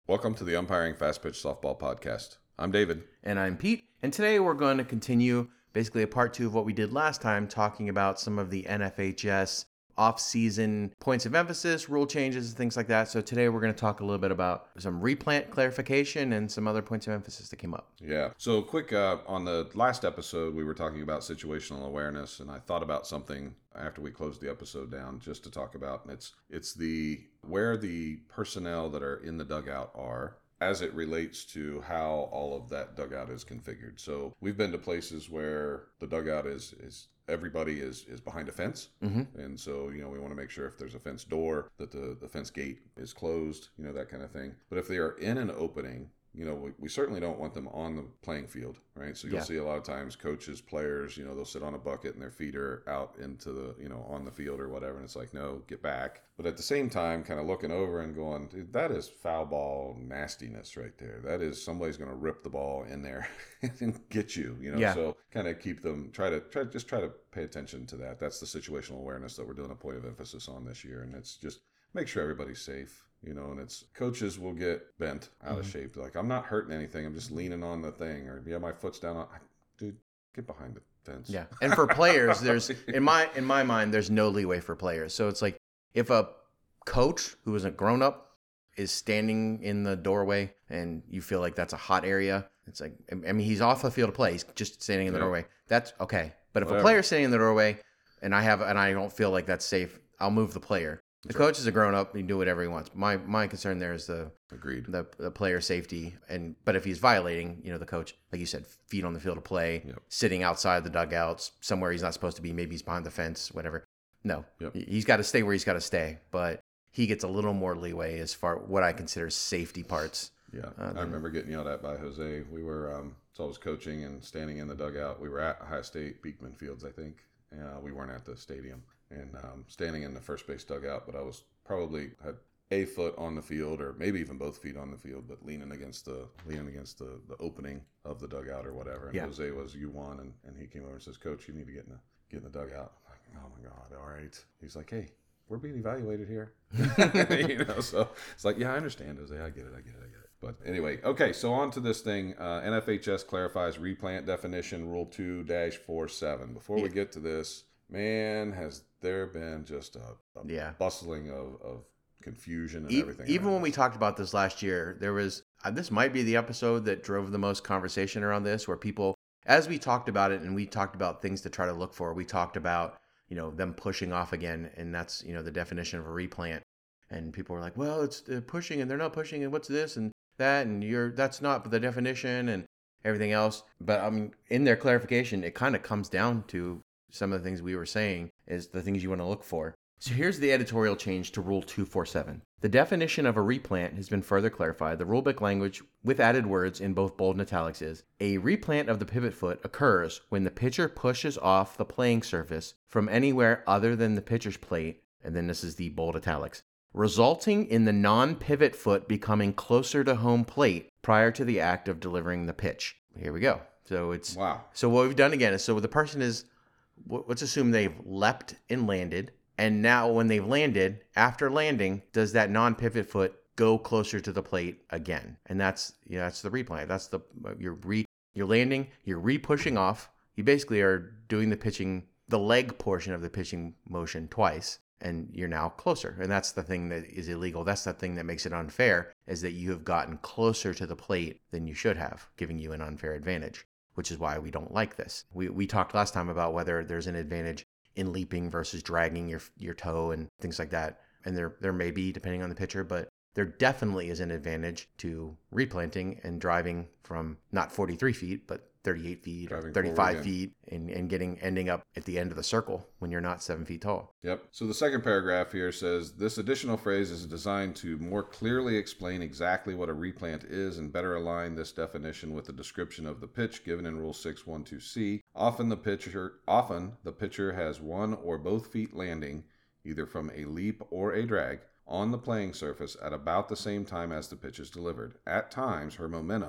Welcome to the Umpiring Fast Pitch Softball Podcast. I'm David. And I'm Pete. And today we're going to continue basically a part two of what we did last time, talking about some of the NFHS off-season points of emphasis, rule changes, and things like that. So today we're going to talk a little bit about some replant clarification and some other points of emphasis that came up. Yeah. So quick, on the last episode, we were talking about situational awareness, and I thought about something after we closed the episode down just to talk about, and it's the where the personnel that are in the dugout are as it relates to how all of that dugout is configured. So we've been to places where the dugout is everybody is behind a fence. Mm-hmm. And so, we want to make sure if there's a fence door that the fence gate is closed, that kind of thing. But if they are in an opening, we certainly don't want them on the playing field, right? So you'll see a lot of times coaches, players, they'll sit on a bucket and their feet are out into the, on the field or whatever. And it's like, no, get back. But at the same time, kind of looking over and going, dude, that is foul ball nastiness right there. That is somebody's going to rip the ball in there and get you, So kind of keep them, try to pay attention to that. That's the situational awareness that we're doing a point of emphasis on this year. And it's just make sure everybody's safe. And it's coaches will get bent out of shape. Like, I'm not hurting anything. I'm just leaning on the thing, or my foot's down on. Dude, get behind the fence. Yeah, and for players, there's in my mind, there's no leeway for players. So it's like if a coach who isn't grown up is standing in the doorway and you feel like that's a hot area, it's like, I mean, he's off the field of play. He's just standing in the doorway. That's okay. But if a player's standing in the doorway and I don't feel like that's safe, I'll move the player. The coach is a grown up; he can do whatever he wants. My concern there is the player safety, but if he's violating, the coach, like you said, feet on the field of play, sitting outside the dugouts, somewhere he's not supposed to be, maybe he's behind the fence, whatever. No, he's got to stay where he's got to stay, but he gets a little more leeway as far what I consider safety parts. Yeah, I remember getting yelled at by Jose. We were, so I was coaching and standing in the dugout. We were at Ohio State, Beekman Fields, I think. We weren't at the stadium. And standing in the first base dugout, but I was probably had a foot on the field, or maybe even both feet on the field, but leaning against the opening of the dugout or whatever. And Jose was U1, and he came over and says, "Coach, you need to get in the dugout." I'm like, "Oh my God, all right." He's like, "Hey, we're being evaluated here," So it's like, "Yeah, I understand, Jose. I get it. But anyway, okay. So on to this thing. NFHS clarifies replant definition, Rule 2-47. Before we get to this, man, has there been just a bustling of confusion and everything. Even when we talked about this last year, there was, this might be the episode that drove the most conversation around this, where people, as we talked about it and we talked about things to try to look for, we talked about, them pushing off again. And that's, the definition of a replant. And people were like, well, they're pushing and they're not pushing. And what's this and that? And that's not the definition and everything else. But I mean, in their clarification, it kind of comes down to some of the things we were saying is the things you want to look for. So here's the editorial change to Rule 247. The definition of a replant has been further clarified. The rulebook language with added words in both bold and italics is, a replant of the pivot foot occurs when the pitcher pushes off the playing surface from anywhere other than the pitcher's plate, and then this is the bold italics, resulting in the non-pivot foot becoming closer to home plate prior to the act of delivering the pitch. Here we go. So it's, wow. So what we've done again is, so the person is, let's assume they've leapt and landed. And now when they've landed, after landing, does that non-pivot foot go closer to the plate again? And that's the replant. That's you're landing, you're re-pushing off. You basically are doing the leg portion of the pitching motion twice, and you're now closer. And that's the thing that is illegal. That's the thing that makes it unfair, is that you have gotten closer to the plate than you should have, giving you an unfair advantage, which is why we don't like this. We talked last time about whether there's an advantage in leaping versus dragging your toe and things like that. And there may be, depending on the pitcher, but there definitely is an advantage to replanting and driving from not 43 feet, but 38 feet, driving 35 feet, and ending up at the end of the circle when you're not 7 feet tall. Yep. So the second paragraph here says, this additional phrase is designed to more clearly explain exactly what a replant is and better align this definition with the description of the pitch given in Rule 612C. Often the pitcher has one or both feet landing, either from a leap or a drag, on the playing surface at about the same time as the pitch is delivered. At times, her momentum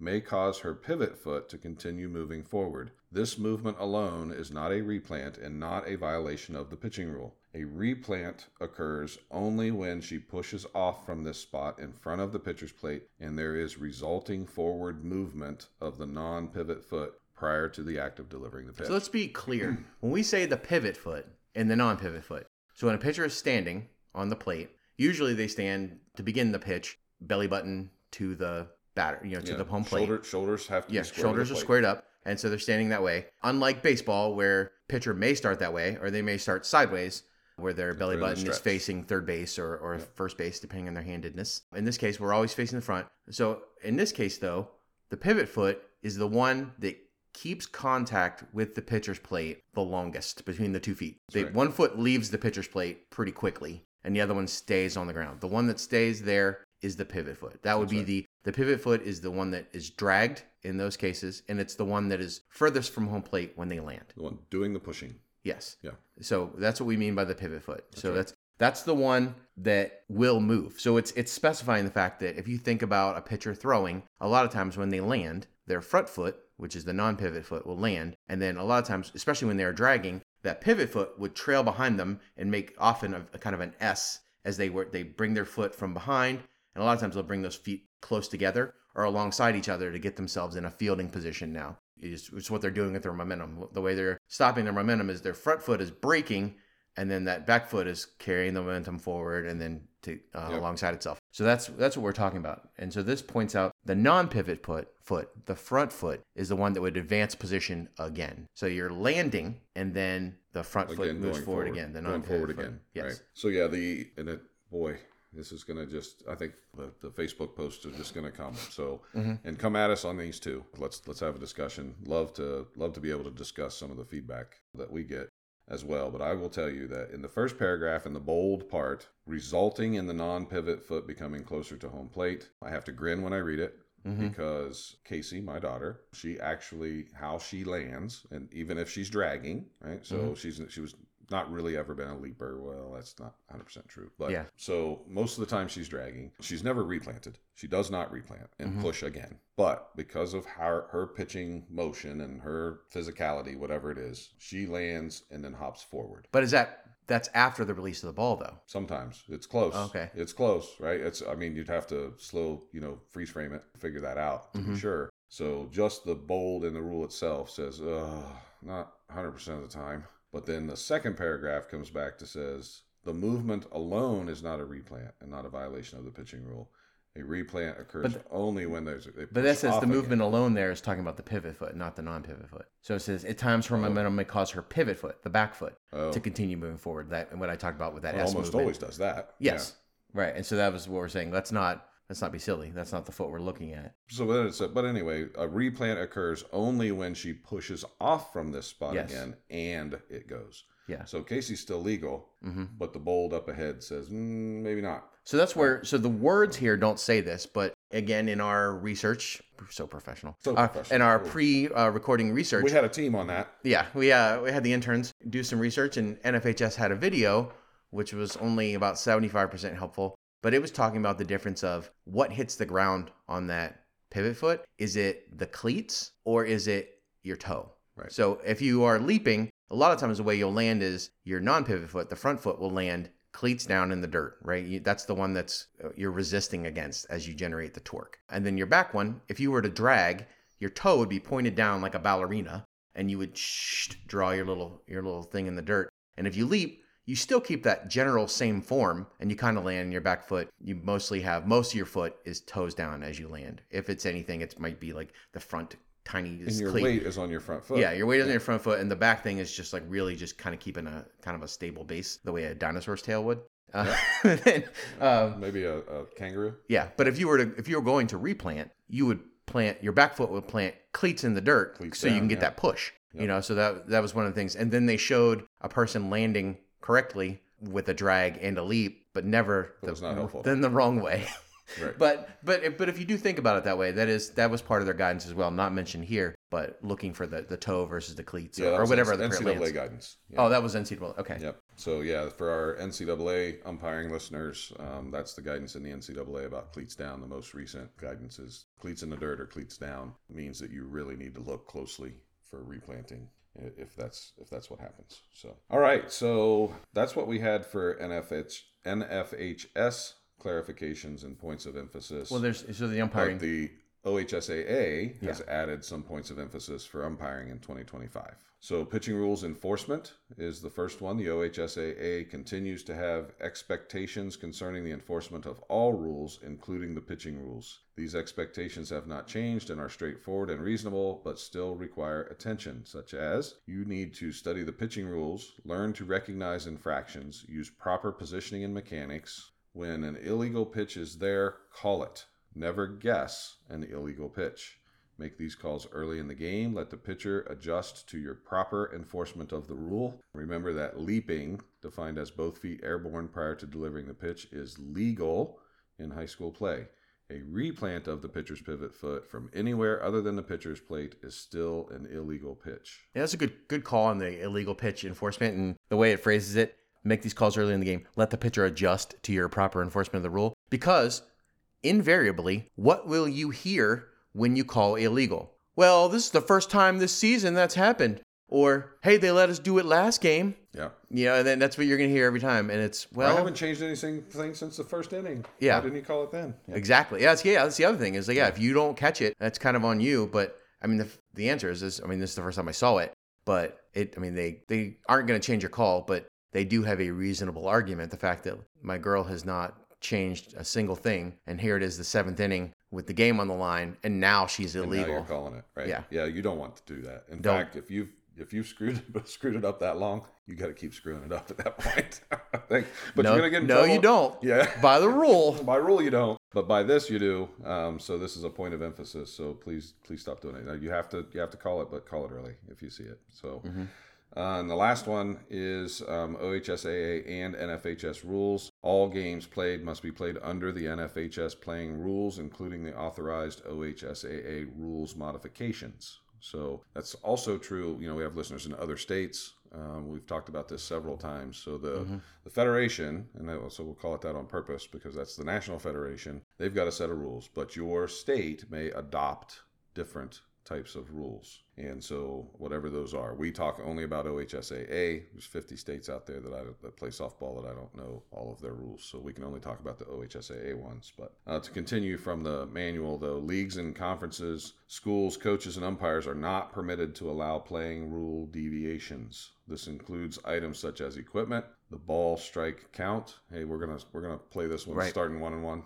may cause her pivot foot to continue moving forward. This movement alone is not a replant and not a violation of the pitching rule. A replant occurs only when she pushes off from this spot in front of the pitcher's plate and there is resulting forward movement of the non-pivot foot prior to the act of delivering the pitch. So let's be clear. When we say the pivot foot and the non-pivot foot, so when a pitcher is standing on the plate, usually they stand to begin the pitch, belly button to the batter, to the home plate. Shoulders have to be squared. Shoulders are squared up. And so they're standing that way. Unlike baseball, where pitcher may start that way, or they may start sideways, where their belly button is facing third base or first base, depending on their handedness. In this case, we're always facing the front. So in this case, though, the pivot foot is the one that keeps contact with the pitcher's plate the longest between the 2 feet. One foot leaves the pitcher's plate pretty quickly, and the other one stays on the ground. The one that stays there is the pivot foot. That would be the pivot foot is the one that is dragged in those cases, and it's the one that is furthest from home plate when they land. The one doing the pushing. Yes. Yeah. So that's what we mean by the pivot foot. That's the one that will move. So it's specifying the fact that if you think about a pitcher throwing, a lot of times when they land, their front foot, which is the non-pivot foot, will land. And then a lot of times, especially when they're dragging, that pivot foot would trail behind them and make often a kind of an S as they bring their foot from behind. And a lot of times they'll bring those feet close together or alongside each other to get themselves in a fielding position now. It's what they're doing with their momentum. The way they're stopping their momentum is their front foot is braking, and then that back foot is carrying the momentum forward and then alongside itself. So that's what we're talking about. And so this points out the non-pivot foot, the front foot, is the one that would advance position again. So you're landing, and then the front foot moves forward again. The non-pivot foot. Yes. Right. So boy, this is going to just, I think the Facebook posts are just going to come. So, and come at us on these too. Let's have a discussion. Love to be able to discuss some of the feedback that we get as well. But I will tell you that in the first paragraph, in the bold part, resulting in the non-pivot foot becoming closer to home plate, I have to grin when I read it. Because Casey, my daughter, how she lands, and even if she's dragging, right? So she was not really ever been a leaper. Well, that's not 100% true. But so most of the time she's dragging. She's never replanted. She does not replant and push again. But because of her pitching motion and her physicality, whatever it is, she lands and then hops forward. But that's after the release of the ball, though? Sometimes. It's close. Okay. It's close, right? You'd have to freeze frame it, figure that out to be sure. So just the bold in the rule itself says, not 100% of the time. But then the second paragraph comes back to says, the movement alone is not a replant and not a violation of the pitching rule. A replant occurs only when there's a But that says the movement alone there is talking about the pivot foot, not the non-pivot foot. So it says, at times her momentum may cause her pivot foot, the back foot, to continue moving forward. That and what I talked about with that S almost movement. Always does that. Yes. Yeah. Right. And so that was what we're saying. Let's not be silly. That's not the foot we're looking at. So but anyway, a replant occurs only when she pushes off from this spot again and it goes. Yeah. So Casey's still legal, but the bold up ahead says maybe not. So that's where. So the words here don't say this, but again, in our research, so professional. In our pre-recording research, we had a team on that. Yeah, we had the interns do some research, and NFHS had a video, which was only about 75% helpful, but it was talking about the difference of what hits the ground on that pivot foot. Is it the cleats or is it your toe? Right. So if you are leaping, a lot of times the way you'll land is your non-pivot foot, the front foot will land cleats down in the dirt, right? That's the one that's you're resisting against as you generate the torque. And then your back one, if you were to drag, your toe would be pointed down like a ballerina, and you would draw your little thing in the dirt. And if you leap, you still keep that general same form, and you kind of land in your back foot. You most of your foot is toes down as you land. If it's anything, it might be like the front tiny and your weight is on your front foot. Yeah, your weight is on your front foot, and the back thing is just like really just kind of keeping a kind of a stable base, the way a dinosaur's tail would. Maybe a kangaroo. Yeah, but if you were going to replant, you would plant your back foot would plant cleats in the dirt, so you can get that push. Yep. So that was one of the things. And then they showed a person landing correctly with a drag and a leap, but never the wrong way. Right. But if you do think about it that way, that was part of their guidance as well, not mentioned here, but looking for the toe versus the cleats or whatever the NCAA guidance. Yeah. Oh, that was NCAA. Okay. Yep. So yeah, for our NCAA umpiring listeners, that's the guidance in the NCAA about cleats down. The most recent guidance is cleats in the dirt or cleats down means that you really need to look closely for replanting if that's what happens. So all right, so that's what we had for NFHS clarifications and points of emphasis. Well, so the umpiring. But the OHSAA has added some points of emphasis for umpiring in 2025. So pitching rules enforcement is the first one. The OHSAA continues to have expectations concerning the enforcement of all rules, including the pitching rules. These expectations have not changed and are straightforward and reasonable, but still require attention, such as you need to study the pitching rules, learn to recognize infractions, use proper positioning and mechanics. When an illegal pitch is there, call it. Never guess an illegal pitch. Make these calls early in the game. Let the pitcher adjust to your proper enforcement of the rule. Remember that leaping, defined as both feet airborne prior to delivering the pitch, is legal in high school play. A replant of the pitcher's pivot foot from anywhere other than the pitcher's plate is still an illegal pitch. Yeah, that's a good call on the illegal pitch enforcement, and the way it phrases it, make these calls early in the game. Let the pitcher adjust to your proper enforcement of the rule. Because invariably, what will you hear when you call illegal? Well, this is the first time this season that's happened. Or, hey, they let us do it last game. Yeah. And then that's what you're going to hear every time. And it's, I haven't changed anything since the first inning. Yeah. Why didn't you call it then? Yeah. Exactly. That's the other thing is, if you don't catch it, that's kind of on you. But, I mean, the answer is this. I mean, this is the first time I saw it. But, they aren't going to change your call, but they do have a reasonable argument. The fact that my girl has not changed a single thing, and here it is, the seventh inning with the game on the line, and now she's illegal. And now you're calling it, right? Yeah. You don't want to do that. In fact, if you've screwed it up that long, you got to keep screwing it up at that point. I think. But you're gonna get in trouble. No, you don't. Yeah. By the rule. By rule, you don't. But by this, you do. So this is a point of emphasis. So please stop doing it. Now, you have to call it, but call it early if you see it. So. Mm-hmm. And the last one is OHSAA and NFHS rules. All games played must be played under the NFHS playing rules, including the authorized OHSAA rules modifications. So that's also true. We have listeners in other states. We've talked about this several times. So the federation, and so we'll call it that on purpose because that's the national federation, they've got a set of rules, but your state may adopt different types of rules. And so whatever those are, we talk only about OHSAA. There's 50 states out there that play softball that I don't know all of their rules. So we can only talk about the OHSAA ones. But to continue from the manual, though, leagues and conferences, schools, coaches, and umpires are not permitted to allow playing rule deviations. This includes items such as equipment, the ball strike count. Hey, we're gonna play this one starting 1-1.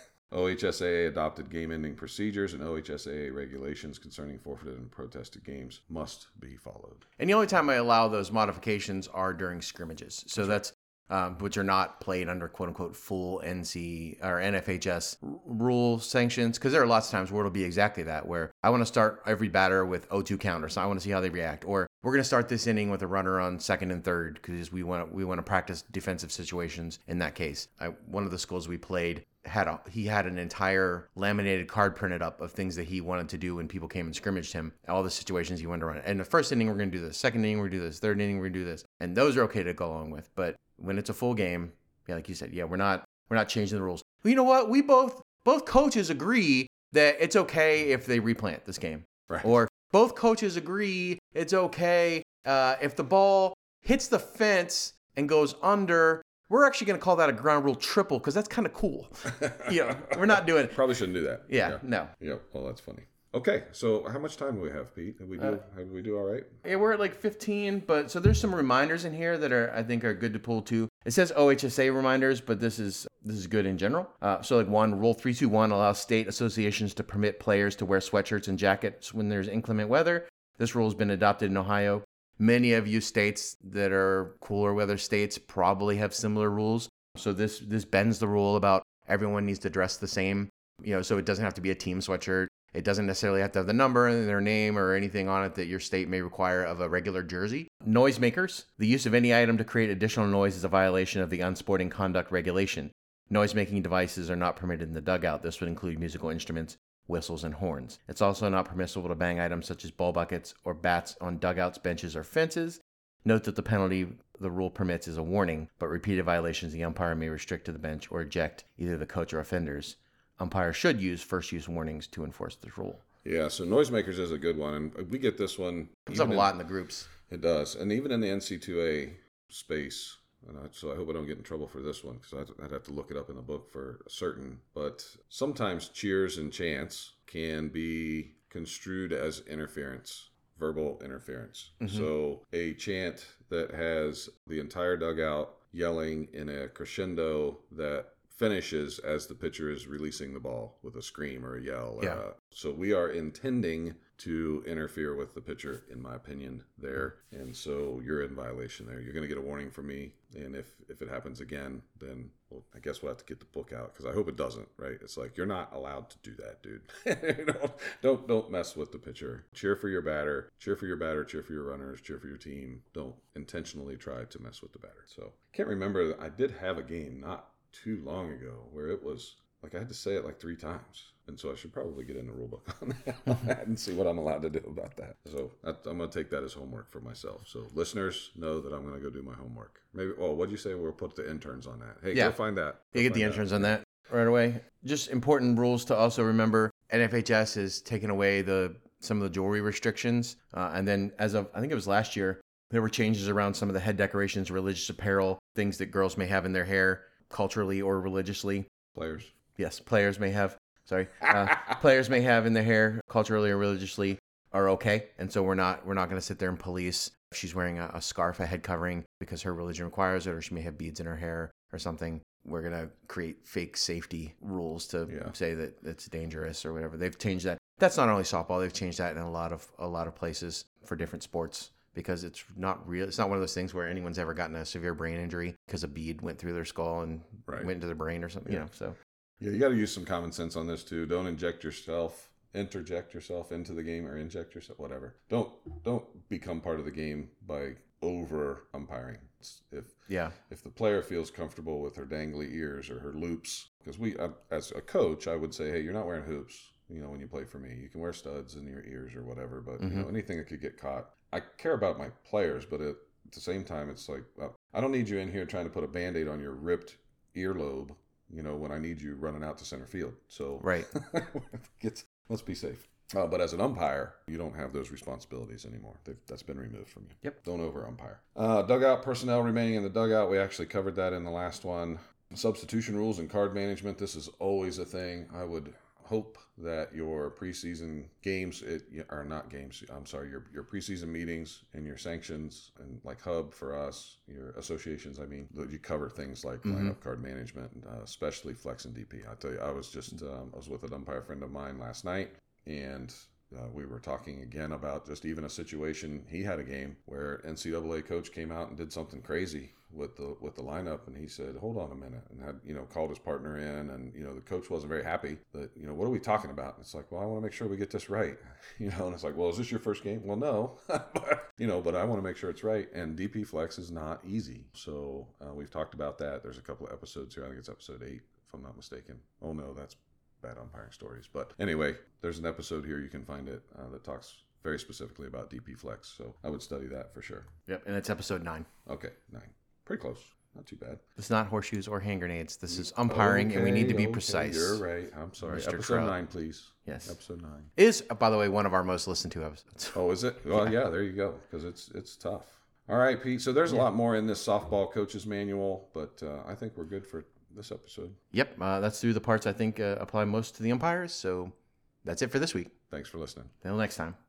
OHSAA adopted game-ending procedures and OHSAA regulations concerning forfeited and protested games must be followed. And the only time I allow those modifications are during scrimmages. So that's which are not played under quote-unquote full NC or NFHS rule sanctions, because there are lots of times where it'll be exactly that, where I want to start every batter with 0-2 count, so I want to see how they react, or we're going to start this inning with a runner on second and third because we want to practice defensive situations in that case. One of the schools we played he had an entire laminated card printed up of things that he wanted to do when people came and scrimmaged him, all the situations he wanted to run. And the first inning, we're going to do this. Second inning, we're going to do this. Third inning, we're going to do this. And those are okay to go along with. But when it's a full game, like you said, we're not changing the rules. Well, you know what? We both coaches agree that it's okay if they replant this game. Right. Or both coaches agree it's okay if the ball hits the fence and goes under. We're actually going to call that a ground rule triple because that's kind of cool. We're not doing it. Probably shouldn't do that. No. Yeah, well, that's funny. Okay, so how much time do we have, Pete? Did we do all right? Yeah, we're at like 15, but so there's some reminders in here that I think are good to pull too. It says OHSA reminders, but this is good in general. So like one, Rule 321 allows state associations to permit players to wear sweatshirts and jackets when there's inclement weather. This rule has been adopted in Ohio. Many of you states that are cooler weather states probably have similar rules. So this bends the rule about everyone needs to dress the same, so it doesn't have to be a team sweatshirt. It doesn't necessarily have to have the number and their name or anything on it that your state may require of a regular jersey. Noisemakers. The use of any item to create additional noise is a violation of the unsporting conduct regulation. Noise-making devices are not permitted in the dugout. This would include musical instruments, whistles, and horns. It's also not permissible to bang items such as ball buckets or bats on dugouts, benches, or fences. Note that the penalty the rule permits is a warning, but repeated violations the umpire may restrict to the bench or eject either the coach or offenders. Umpire should use first use warnings to enforce this rule. Yeah, so noisemakers is a good one, and we get this one. Comes up a lot in the groups. It does, and even in the NC2A space. So I hope I don't get in trouble for this one because I'd have to look it up in the book for certain. But sometimes cheers and chants can be construed as interference, verbal interference. Mm-hmm. So a chant that has the entire dugout yelling in a crescendo that finishes as the pitcher is releasing the ball with a scream or a yell. Yeah. So we are intending to interfere with the pitcher, in my opinion, there. And so you're in violation there. You're going to get a warning from me. And if it happens again, then I guess we'll have to get the book out because I hope it doesn't, right? It's like, you're not allowed to do that, dude. Don't mess with the pitcher. Cheer for your batter, cheer for your runners, cheer for your team. Don't intentionally try to mess with the batter. So I can't remember. I did have a game not too long ago where it was like I had to say it like 3 times, and so I should probably get in the rule book on that and see what I'm allowed to do about that. So I'm going to take that as homework for myself. So listeners know that I'm going to go do my homework. Maybe. Oh, what'd you say? We'll put the interns on that. Hey, go find that. You get the interns on that right away. Just important rules to also remember. NFHS is taking away some of the jewelry restrictions, and then as of I think it was last year, there were changes around some of the head decorations, religious apparel, things that girls may have in their hair, culturally or religiously. Players may have. Players may have in their hair, culturally or religiously, are okay, and so we're not going to sit there and police if she's wearing a scarf, a head covering because her religion requires it, or she may have beads in her hair or something. We're going to create fake safety rules to say that it's dangerous or whatever. They've changed that. That's not only softball. They've changed that in a lot of places for different sports. Because it's not real. It's not one of those things where anyone's ever gotten a severe brain injury because a bead went through their skull and went into their brain or something. Yeah. So you got to use some common sense on this too. Don't interject yourself into the game or inject yourself, whatever. Don't become part of the game by over umpiring. If the player feels comfortable with her dangly ears or her loops, because as a coach, I would say, hey, you're not wearing hoops. When you play for me, you can wear studs in your ears or whatever, but anything that could get caught. I care about my players, but at the same time, it's like, I don't need you in here trying to put a Band-Aid on your ripped earlobe, when I need you running out to center field. So right. Let's be safe. But as an umpire, you don't have those responsibilities anymore. That's been removed from you. Yep. Don't over umpire. Dugout personnel remaining in the dugout. We actually covered that in the last one. Substitution rules and card management. This is always a thing. I would hope that your preseason games your preseason meetings and your sanctions and like hub for us, your associations, you cover things like lineup card management, especially flex and DP. I tell you, I was with an umpire friend of mine last night, and we were talking again about just even a situation. He had a game where NCAA coach came out and did something crazy with the lineup, and he said, hold on a minute, and had called his partner in, and the coach wasn't very happy. But what are we talking about? And it's like, well, I want to make sure we get this right. And it's like, well, is this your first game? Well, no. But I want to make sure it's right. And DP flex is not easy. So we've talked about that. There's a couple of episodes here. I think it's episode 8 if I'm not mistaken. Oh no, that's bad umpiring stories. But anyway, there's an episode here, you can find it, that talks very specifically about DP flex. So I would study that for sure. Yep, and it's episode 9. Okay, 9. Pretty close. Not too bad. It's not horseshoes or hand grenades. This is umpiring, and we need to be precise. You're right. I'm sorry. Mr. Episode 9, please. Yes. Episode 9. Is, by the way, one of our most listened to episodes. Oh, is it? Well, yeah, there you go, because it's tough. All right, Pete. So there's a lot more in this softball coach's manual, but I think we're good for this episode. Yep. That's through the parts I think apply most to the umpires. So that's it for this week. Thanks for listening. Until next time.